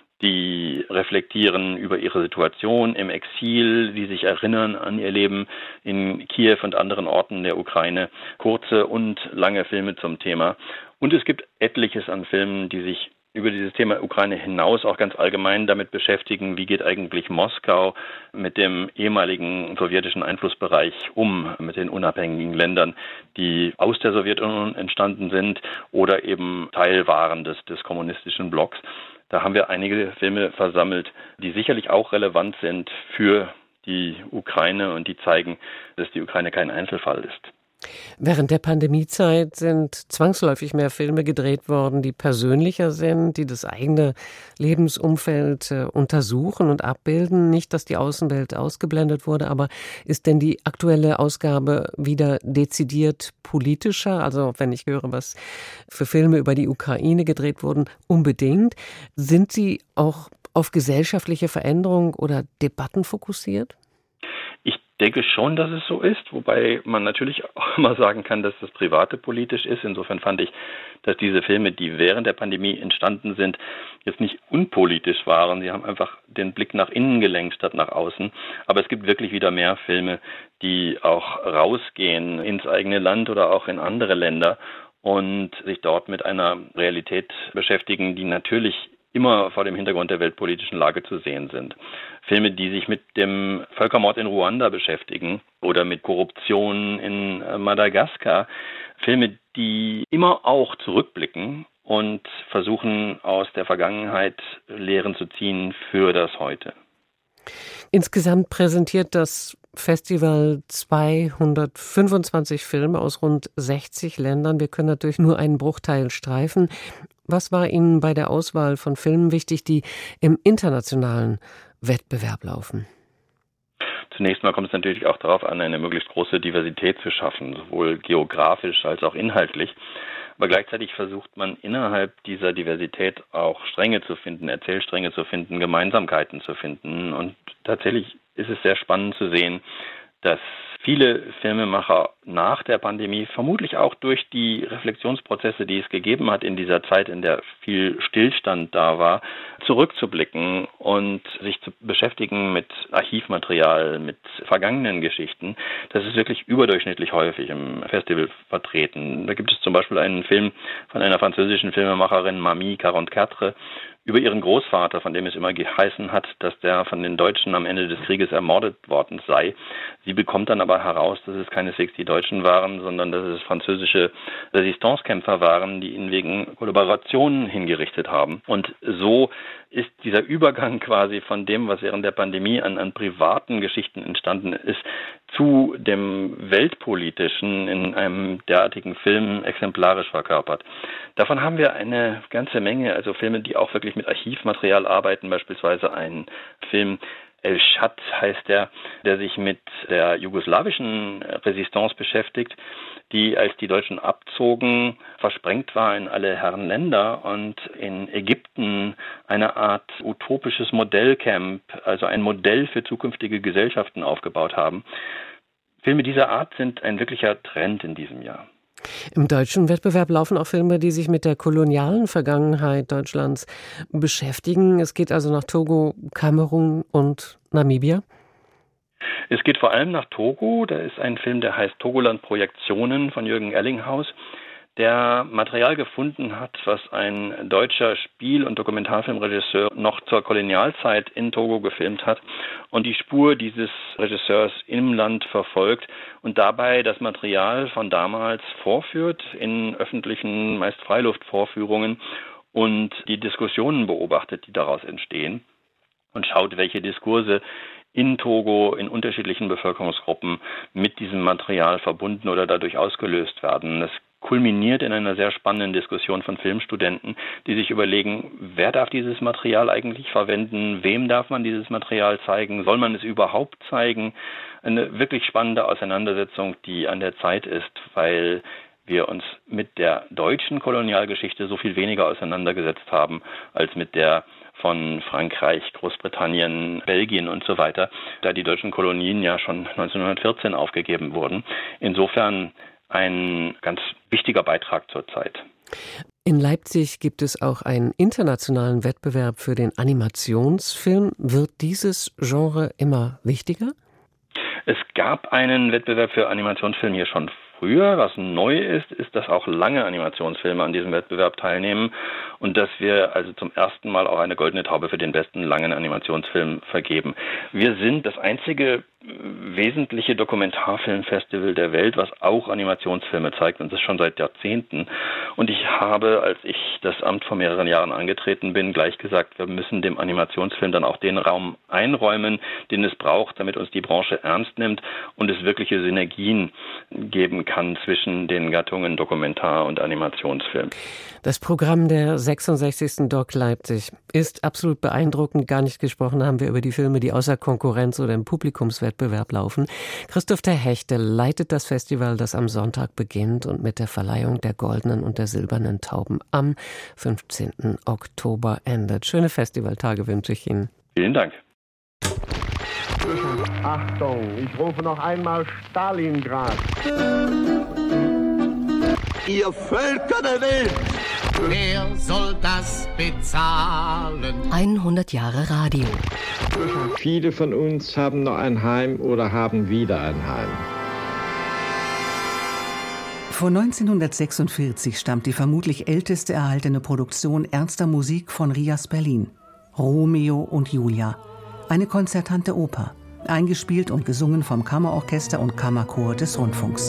H: die reflektieren über ihre Situation im Exil, die sich erinnern an ihr Leben in Kiew und anderen Orten der Ukraine. Kurze und lange Filme zum Thema. Und es gibt etliches an Filmen, die sich über dieses Thema Ukraine hinaus auch ganz allgemein damit beschäftigen, wie geht eigentlich Moskau mit dem ehemaligen sowjetischen Einflussbereich um, mit den unabhängigen Ländern, die aus der Sowjetunion entstanden sind oder eben Teil waren des kommunistischen Blocks. Da haben wir einige Filme versammelt, die sicherlich auch relevant sind für die Ukraine und die zeigen, dass die Ukraine kein Einzelfall ist.
B: Während der Pandemiezeit sind zwangsläufig mehr Filme gedreht worden, die persönlicher sind, die das eigene Lebensumfeld untersuchen und abbilden. Nicht, dass die Außenwelt ausgeblendet wurde, aber ist denn die aktuelle Ausgabe wieder dezidiert politischer? Also wenn ich höre, was für Filme über die Ukraine gedreht wurden, unbedingt. Sind sie auch auf gesellschaftliche Veränderung oder Debatten fokussiert?
H: Ich denke schon, dass es so ist, wobei man natürlich auch immer sagen kann, dass das Private politisch ist. Insofern fand ich, dass diese Filme, die während der Pandemie entstanden sind, jetzt nicht unpolitisch waren. Sie haben einfach den Blick nach innen gelenkt statt nach außen. Aber es gibt wirklich wieder mehr Filme, die auch rausgehen ins eigene Land oder auch in andere Länder und sich dort mit einer Realität beschäftigen, die natürlich immer vor dem Hintergrund der weltpolitischen Lage zu sehen sind. Filme, die sich mit dem Völkermord in Ruanda beschäftigen oder mit Korruption in Madagaskar. Filme, die immer auch zurückblicken und versuchen, aus der Vergangenheit Lehren zu ziehen für das Heute.
B: Insgesamt präsentiert das Festival 225 Filme aus rund 60 Ländern. Wir können natürlich nur einen Bruchteil streifen. Was war Ihnen bei der Auswahl von Filmen wichtig, die im internationalen Wettbewerb laufen?
H: Zunächst mal kommt es natürlich auch darauf an, eine möglichst große Diversität zu schaffen, sowohl geografisch als auch inhaltlich. Aber gleichzeitig versucht man innerhalb dieser Diversität auch Stränge zu finden, Erzählstränge zu finden, Gemeinsamkeiten zu finden. Und tatsächlich ist es sehr spannend zu sehen, dass viele Filmemacher nach der Pandemie, vermutlich auch durch die Reflexionsprozesse, die es gegeben hat in dieser Zeit, in der viel Stillstand da war, zurückzublicken und sich zu beschäftigen mit Archivmaterial, mit vergangenen Geschichten. Das ist wirklich überdurchschnittlich häufig im Festival vertreten. Da gibt es zum Beispiel einen Film von einer französischen Filmemacherin, Mamie 44, über ihren Großvater, von dem es immer geheißen hat, dass der von den Deutschen am Ende des Krieges ermordet worden sei. Sie bekommt dann aber heraus, dass es keineswegs die Deutschen waren, sondern dass es französische Resistancekämpfer waren, die ihn wegen Kollaborationen hingerichtet haben. Und so ist dieser Übergang quasi von dem, was während der Pandemie an privaten Geschichten entstanden ist, zu dem Weltpolitischen in einem derartigen Film exemplarisch verkörpert. Davon haben wir eine ganze Menge, also Filme, die auch wirklich mit Archivmaterial arbeiten, beispielsweise ein Film, El Shad heißt der sich mit der jugoslawischen Resistance beschäftigt, die, als die Deutschen abzogen, versprengt war in alle Herren Länder und in Ägypten eine Art utopisches Modellcamp, also ein Modell für zukünftige Gesellschaften aufgebaut haben. Filme dieser Art sind ein wirklicher Trend in diesem Jahr.
B: Im deutschen Wettbewerb laufen auch Filme, die sich mit der kolonialen Vergangenheit Deutschlands beschäftigen. Es geht also nach Togo, Kamerun und Namibia.
H: Es geht vor allem nach Togo. Da ist ein Film, der heißt Togoland Projektionen von Jürgen Ellinghaus, der Material gefunden hat, was ein deutscher Spiel- und Dokumentarfilmregisseur noch zur Kolonialzeit in Togo gefilmt hat und die Spur dieses Regisseurs im Land verfolgt und dabei das Material von damals vorführt in öffentlichen, meist Freiluftvorführungen und die Diskussionen beobachtet, die daraus entstehen und schaut, welche Diskurse in Togo in unterschiedlichen Bevölkerungsgruppen mit diesem Material verbunden oder dadurch ausgelöst werden. Das kulminiert in einer sehr spannenden Diskussion von Filmstudenten, die sich überlegen, wer darf dieses Material eigentlich verwenden, wem darf man dieses Material zeigen, soll man es überhaupt zeigen? Eine wirklich spannende Auseinandersetzung, die an der Zeit ist, weil wir uns mit der deutschen Kolonialgeschichte so viel weniger auseinandergesetzt haben, als mit der von Frankreich, Großbritannien, Belgien und so weiter, da die deutschen Kolonien ja schon 1914 aufgegeben wurden. Insofern ein ganz wichtiger Beitrag zur Zeit.
B: In Leipzig gibt es auch einen internationalen Wettbewerb für den Animationsfilm. Wird dieses Genre immer wichtiger?
H: Es gab einen Wettbewerb für Animationsfilm hier schon früher. Was neu ist, dass auch lange Animationsfilme an diesem Wettbewerb teilnehmen und dass wir also zum ersten Mal auch eine Goldene Taube für den besten langen Animationsfilm vergeben. Wir sind das einzige wesentliche Dokumentarfilmfestival der Welt, was auch Animationsfilme zeigt, und das schon seit Jahrzehnten. Und ich habe, als ich das Amt vor mehreren Jahren angetreten bin, gleich gesagt, wir müssen dem Animationsfilm dann auch den Raum einräumen, den es braucht, damit uns die Branche ernst nimmt und es wirkliche Synergien geben kann zwischen den Gattungen Dokumentar- und Animationsfilm.
B: Das Programm der 66. Doc Leipzig ist absolut beeindruckend. Gar nicht gesprochen haben wir über die Filme, die außer Konkurrenz oder im Publikumswettbewerb laufen. Christoph ter Hechte leitet das Festival, das am Sonntag beginnt und mit der Verleihung der goldenen und der silbernen Tauben am 15. Oktober endet. Schöne Festivaltage wünsche ich Ihnen.
H: Vielen Dank.
I: Achtung, ich rufe noch einmal Stalingrad.
J: Ihr Völker der Welt!
K: Wer soll das bezahlen?
L: 100 Jahre Radio.
I: Viele von uns haben noch ein Heim oder haben wieder ein Heim.
M: Von 1946 stammt die vermutlich älteste erhaltene Produktion ernster Musik von Rias Berlin. Romeo und Julia. Eine konzertante Oper. Eingespielt und gesungen vom Kammerorchester und Kammerchor des Rundfunks.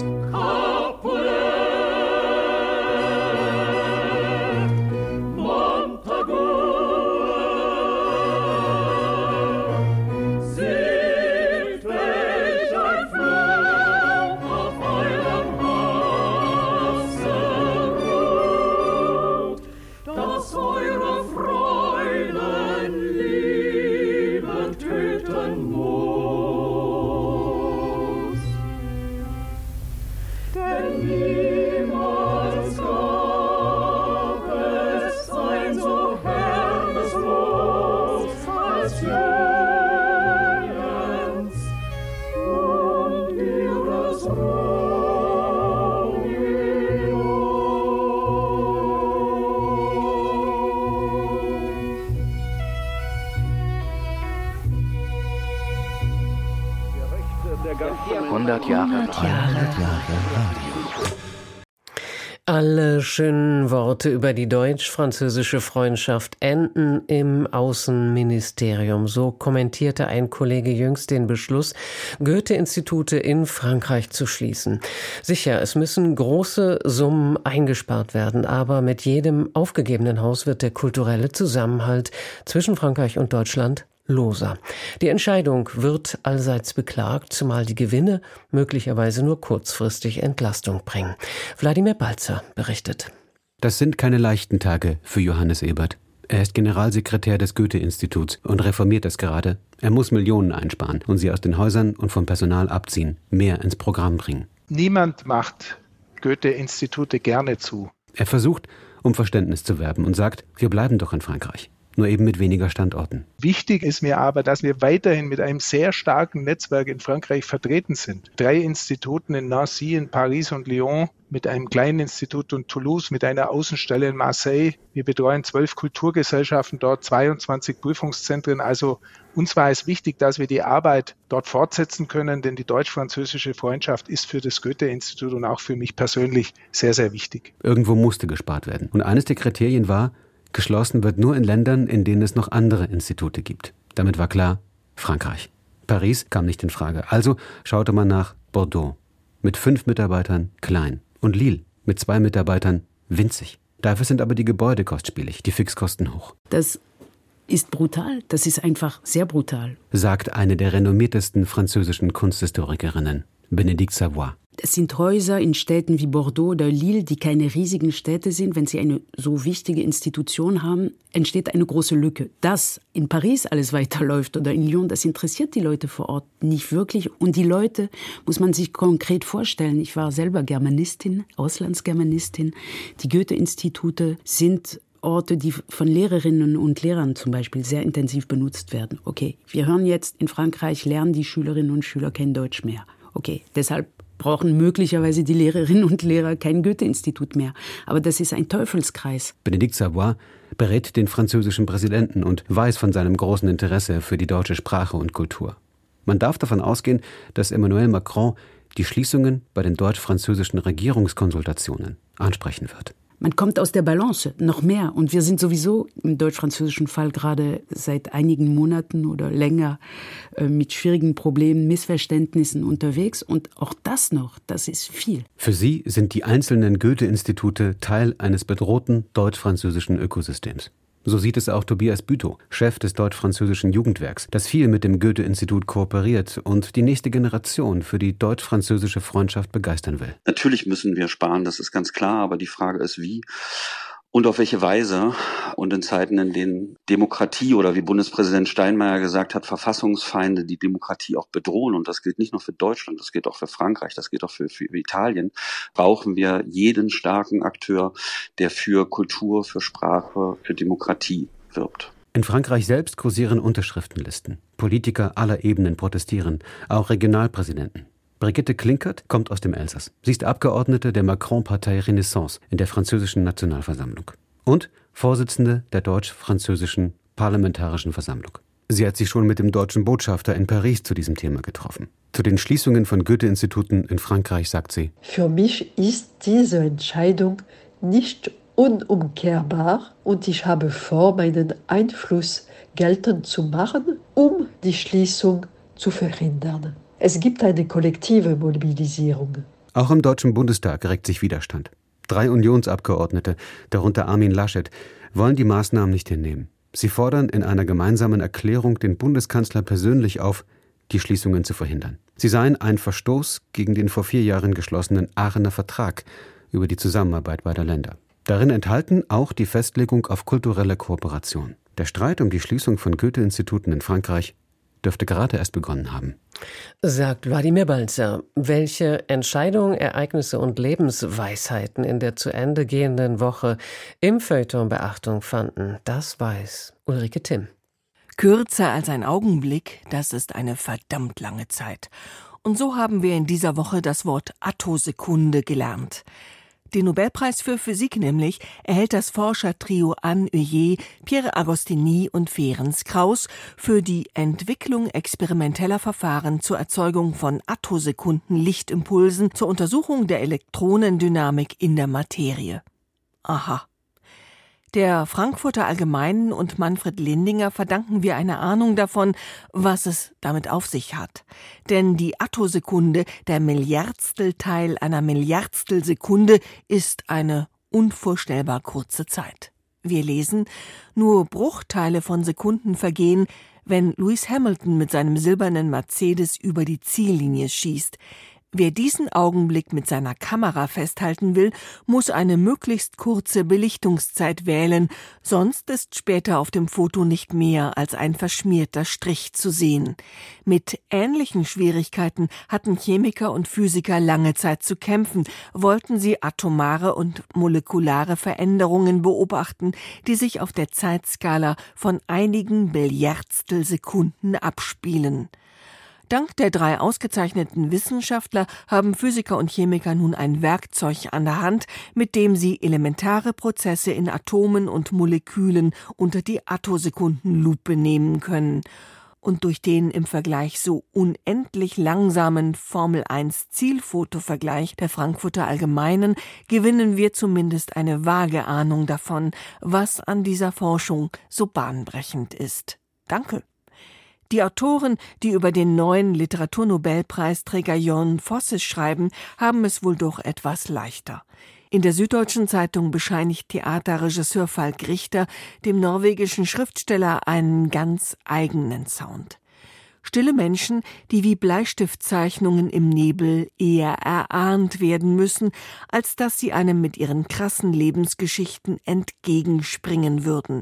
B: Alle schönen Worte über die deutsch-französische Freundschaft enden im Außenministerium. So kommentierte ein Kollege jüngst den Beschluss, Goethe-Institute in Frankreich zu schließen. Sicher, es müssen große Summen eingespart werden, aber mit jedem aufgegebenen Haus wird der kulturelle Zusammenhalt zwischen Frankreich und Deutschland loser. Die Entscheidung wird allseits beklagt, zumal die Gewinne möglicherweise nur kurzfristig Entlastung bringen. Wladimir Balzer berichtet.
N: Das sind keine leichten Tage für Johannes Ebert. Er ist Generalsekretär des Goethe-Instituts und reformiert es gerade. Er muss Millionen einsparen und sie aus den Häusern und vom Personal abziehen, mehr ins Programm bringen.
O: Niemand macht Goethe-Institute gerne zu.
N: Er versucht, um Verständnis zu werben und sagt, wir bleiben doch in Frankreich, nur eben mit weniger Standorten.
O: Wichtig ist mir aber, dass wir weiterhin mit einem sehr starken Netzwerk in Frankreich vertreten sind. 3 Instituten in Nancy, in Paris und Lyon, mit einem kleinen Institut in Toulouse, mit einer Außenstelle in Marseille. Wir betreuen 12 Kulturgesellschaften dort, 22 Prüfungszentren. Also uns war es wichtig, dass wir die Arbeit dort fortsetzen können, denn die deutsch-französische Freundschaft ist für das Goethe-Institut und auch für mich persönlich sehr, sehr wichtig.
N: Irgendwo musste gespart werden. Und eines der Kriterien war, geschlossen wird nur in Ländern, in denen es noch andere Institute gibt. Damit war klar, Frankreich. Paris kam nicht in Frage. Also schaute man nach Bordeaux. Mit 5 Mitarbeitern klein. Und Lille mit 2 Mitarbeitern winzig. Dafür sind aber die Gebäude kostspielig, die Fixkosten hoch.
P: Das ist brutal. Das ist einfach sehr brutal.
N: Sagt eine der renommiertesten französischen Kunsthistorikerinnen, Bénédicte Savoy.
P: Das sind Häuser in Städten wie Bordeaux oder Lille, die keine riesigen Städte sind. Wenn sie eine so wichtige Institution haben, entsteht eine große Lücke. Dass in Paris alles weiterläuft oder in Lyon, das interessiert die Leute vor Ort nicht wirklich. Und die Leute muss man sich konkret vorstellen. Ich war selber Germanistin, Auslandsgermanistin. Die Goethe-Institute sind Orte, die von Lehrerinnen und Lehrern zum Beispiel sehr intensiv benutzt werden. Okay, wir hören jetzt, in Frankreich lernen die Schülerinnen und Schüler kein Deutsch mehr. Okay, deshalb brauchen möglicherweise die Lehrerinnen und Lehrer kein Goethe-Institut mehr. Aber das ist ein Teufelskreis.
N: Bénédicte Savoy berät den französischen Präsidenten und weiß von seinem großen Interesse für die deutsche Sprache und Kultur. Man darf davon ausgehen, dass Emmanuel Macron die Schließungen bei den deutsch-französischen Regierungskonsultationen ansprechen wird.
P: Man kommt aus der Balance, noch mehr. Und wir sind sowieso im deutsch-französischen Fall gerade seit einigen Monaten oder länger mit schwierigen Problemen, Missverständnissen unterwegs. Und auch das noch, das ist viel.
N: Für sie sind die einzelnen Goethe-Institute Teil eines bedrohten deutsch-französischen Ökosystems. So sieht es auch Tobias Bütow, Chef des deutsch-französischen Jugendwerks, das viel mit dem Goethe-Institut kooperiert und die nächste Generation für die deutsch-französische Freundschaft begeistern will.
Q: Natürlich müssen wir sparen, das ist ganz klar, aber die Frage ist, wie und auf welche Weise. Und in Zeiten, in denen Demokratie oder wie Bundespräsident Steinmeier gesagt hat, Verfassungsfeinde die Demokratie auch bedrohen, und das gilt nicht nur für Deutschland, das gilt auch für Frankreich, das gilt auch für Italien, brauchen wir jeden starken Akteur, der für Kultur, für Sprache, für Demokratie wirbt.
N: In Frankreich selbst kursieren Unterschriftenlisten. Politiker aller Ebenen protestieren, auch Regionalpräsidenten. Brigitte Klinkert kommt aus dem Elsass. Sie ist Abgeordnete der Macron-Partei Renaissance in der französischen Nationalversammlung und Vorsitzende der deutsch-französischen Parlamentarischen Versammlung. Sie hat sich schon mit dem deutschen Botschafter in Paris zu diesem Thema getroffen. Zu den Schließungen von Goethe-Instituten in Frankreich sagt sie:
R: Für mich ist diese Entscheidung nicht unumkehrbar und ich habe vor, meinen Einfluss geltend zu machen, um die Schließung zu verhindern. Es gibt eine kollektive Mobilisierung.
N: Auch im Deutschen Bundestag regt sich Widerstand. 3 Unionsabgeordnete, darunter Armin Laschet, wollen die Maßnahmen nicht hinnehmen. Sie fordern in einer gemeinsamen Erklärung den Bundeskanzler persönlich auf, die Schließungen zu verhindern. Sie seien ein Verstoß gegen den vor 4 Jahren geschlossenen Aachener Vertrag über die Zusammenarbeit beider Länder. Darin enthalten auch die Festlegung auf kulturelle Kooperation. Der Streit um die Schließung von Goethe-Instituten in Frankreich dürfte gerade erst begonnen haben.
B: Sagt Wladimir Balzer. Welche Entscheidungen, Ereignisse und Lebensweisheiten in der zu Ende gehenden Woche im Feuilleton Beachtung fanden, das weiß Ulrike Timm.
S: Kürzer als ein Augenblick, das ist eine verdammt lange Zeit. Und so haben wir in dieser Woche das Wort Attosekunde gelernt. Den Nobelpreis für Physik nämlich erhält das Forschertrio Anne Huyer, Pierre Agostini und Ferenc Krauss für die Entwicklung experimenteller Verfahren zur Erzeugung von Attosekunden-Lichtimpulsen zur Untersuchung der Elektronendynamik in der Materie. Aha. Der Frankfurter Allgemeinen und Manfred Lindinger verdanken wir eine Ahnung davon, was es damit auf sich hat. Denn die Attosekunde, der Milliardstelteil einer Milliardstelsekunde, ist eine unvorstellbar kurze Zeit. Wir lesen, nur Bruchteile von Sekunden vergehen, wenn Lewis Hamilton mit seinem silbernen Mercedes über die Ziellinie schießt. Wer diesen Augenblick mit seiner Kamera festhalten will, muss eine möglichst kurze Belichtungszeit wählen, sonst ist später auf dem Foto nicht mehr als ein verschmierter Strich zu sehen. Mit ähnlichen Schwierigkeiten hatten Chemiker und Physiker lange Zeit zu kämpfen, wollten sie atomare und molekulare Veränderungen beobachten, die sich auf der Zeitskala von einigen Billiardstel-Sekunden abspielen. Dank der 3 ausgezeichneten Wissenschaftler haben Physiker und Chemiker nun ein Werkzeug an der Hand, mit dem sie elementare Prozesse in Atomen und Molekülen unter die Attosekundenlupe nehmen können. Und durch den im Vergleich so unendlich langsamen Formel-1-Zielfotovergleich der Frankfurter Allgemeinen gewinnen wir zumindest eine vage Ahnung davon, was an dieser Forschung so bahnbrechend ist. Danke. Die Autoren, die über den neuen Literaturnobelpreisträger Jon Fosse schreiben, haben es wohl doch etwas leichter. In der Süddeutschen Zeitung bescheinigt Theaterregisseur Falk Richter dem norwegischen Schriftsteller einen ganz eigenen Sound. Stille Menschen, die wie Bleistiftzeichnungen im Nebel eher erahnt werden müssen, als dass sie einem mit ihren krassen Lebensgeschichten entgegenspringen würden.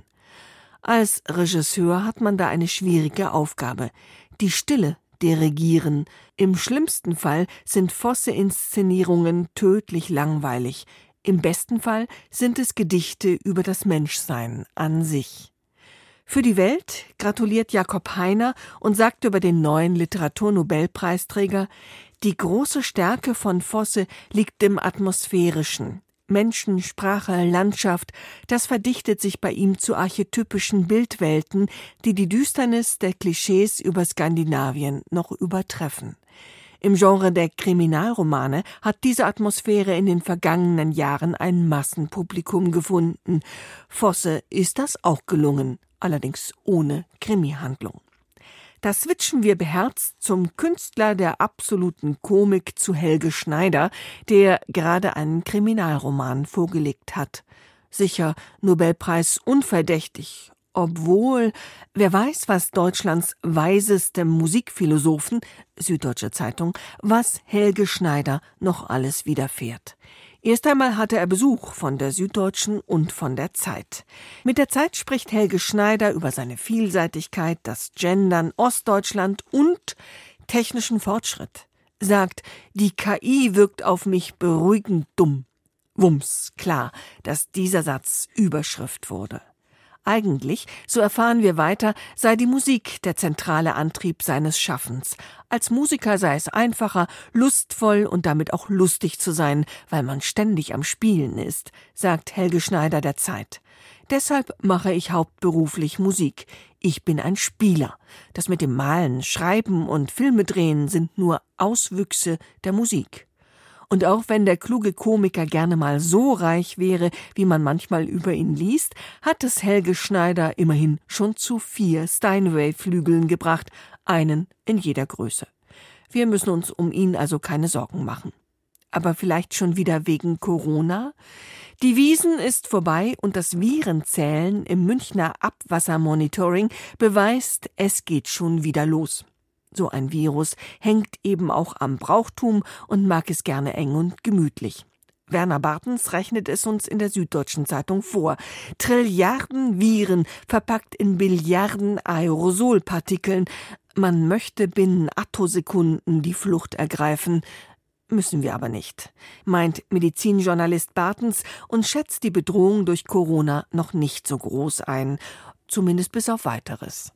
S: Als Regisseur hat man da eine schwierige Aufgabe. Die Stille dirigieren. Im schlimmsten Fall sind Fosse-Inszenierungen tödlich langweilig. Im besten Fall sind es Gedichte über das Menschsein an sich. Für die Welt gratuliert Jakob Heiner und sagt über den neuen Literaturnobelpreisträger: Die große Stärke von Fosse liegt im Atmosphärischen. Menschen, Sprache, Landschaft, das verdichtet sich bei ihm zu archetypischen Bildwelten, die die Düsternis der Klischees über Skandinavien noch übertreffen. Im Genre der Kriminalromane hat diese Atmosphäre in den vergangenen Jahren ein Massenpublikum gefunden. Fosse ist das auch gelungen, allerdings ohne Krimihandlung. Da switchen wir beherzt zum Künstler der absoluten Komik, zu Helge Schneider, der gerade einen Kriminalroman vorgelegt hat. Sicher Nobelpreis unverdächtig, obwohl, wer weiß, was Deutschlands weisestem Musikphilosophen, Süddeutsche Zeitung, was Helge Schneider noch alles widerfährt. Erst einmal hatte er Besuch von der Süddeutschen und von der Zeit. Mit der Zeit spricht Helge Schneider über seine Vielseitigkeit, das Gendern, Ostdeutschland und technischen Fortschritt. Sagt, die KI wirkt auf mich beruhigend dumm. Wumms, klar, dass dieser Satz Überschrift wurde. Eigentlich, so erfahren wir weiter, sei die Musik der zentrale Antrieb seines Schaffens. Als Musiker sei es einfacher, lustvoll und damit auch lustig zu sein, weil man ständig am Spielen ist, sagt Helge Schneider der Zeit. Deshalb mache ich hauptberuflich Musik. Ich bin ein Spieler. Das mit dem Malen, Schreiben und Filme drehen sind nur Auswüchse der Musik. Und auch wenn der kluge Komiker gerne mal so reich wäre, wie man manchmal über ihn liest, hat es Helge Schneider immerhin schon zu 4 Steinway-Flügeln gebracht, einen in jeder Größe. Wir müssen uns um ihn also keine Sorgen machen. Aber vielleicht schon wieder wegen Corona? Die Wiesn ist vorbei und das Virenzählen im Münchner Abwassermonitoring beweist, es geht schon wieder los. So ein Virus hängt eben auch am Brauchtum und mag es gerne eng und gemütlich. Werner Bartens rechnet es uns in der Süddeutschen Zeitung vor. Trilliarden Viren verpackt in Billiarden Aerosolpartikeln. Man möchte binnen Attosekunden die Flucht ergreifen. Müssen wir aber nicht, meint Medizinjournalist Bartens und schätzt die Bedrohung durch Corona noch nicht so groß ein. Zumindest bis auf Weiteres.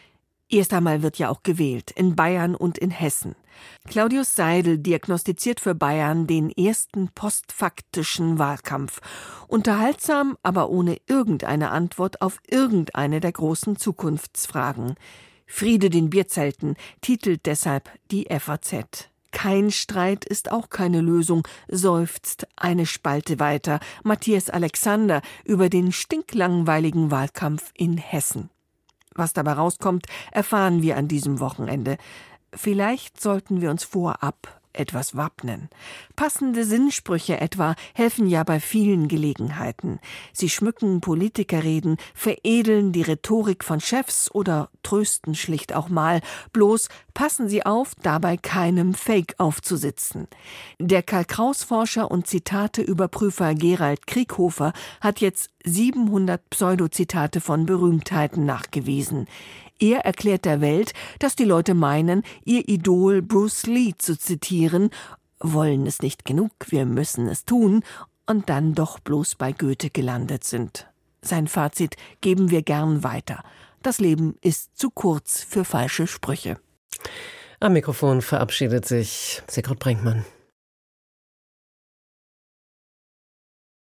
S: Erst einmal wird ja auch gewählt, in Bayern und in Hessen. Claudius Seidel diagnostiziert für Bayern den ersten postfaktischen Wahlkampf. Unterhaltsam, aber ohne irgendeine Antwort auf irgendeine der großen Zukunftsfragen. Friede den Bierzelten titelt deshalb die FAZ. Kein Streit ist auch keine Lösung, seufzt eine Spalte weiter Matthias Alexander über den stinklangweiligen Wahlkampf in Hessen. Was dabei rauskommt, erfahren wir an diesem Wochenende. Vielleicht sollten wir uns vorab etwas wappnen. Passende Sinnsprüche etwa helfen ja bei vielen Gelegenheiten. Sie schmücken Politikerreden, veredeln die Rhetorik von Chefs oder trösten schlicht auch mal. Bloß Passen Sie auf, dabei keinem Fake aufzusitzen. Der Karl-Kraus-Forscher und Zitateüberprüfer Gerald Krieghofer hat jetzt 700 Pseudozitate von Berühmtheiten nachgewiesen. Er erklärt der Welt, dass die Leute meinen, ihr Idol Bruce Lee zu zitieren, wollen es nicht genug, wir müssen es tun, und dann doch bloß bei Goethe gelandet sind. Sein Fazit geben wir gern weiter. Das Leben ist zu kurz für falsche Sprüche.
B: Am Mikrofon verabschiedet sich Sigrid Brinkmann.